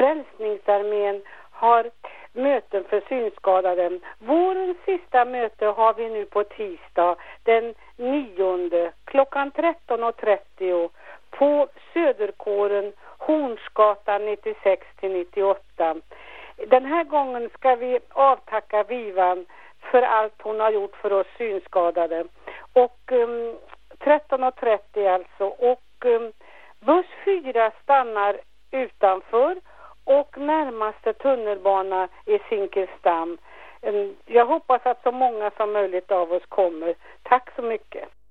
Frälsningsarmén har möten för synskadade. Vårens sista möte har vi nu på tisdag den 9 klockan 13.30 på Söderkåren, Hornsgatan 96-98. Den här gången ska vi avtacka Vivan för allt hon har gjort för oss synskadade. Och 13.30 alltså. Och buss 4 stannar utanför och närmaste tunnelbana är Zinkensdamm. Jag hoppas att så många som möjligt av oss kommer. Tack så mycket.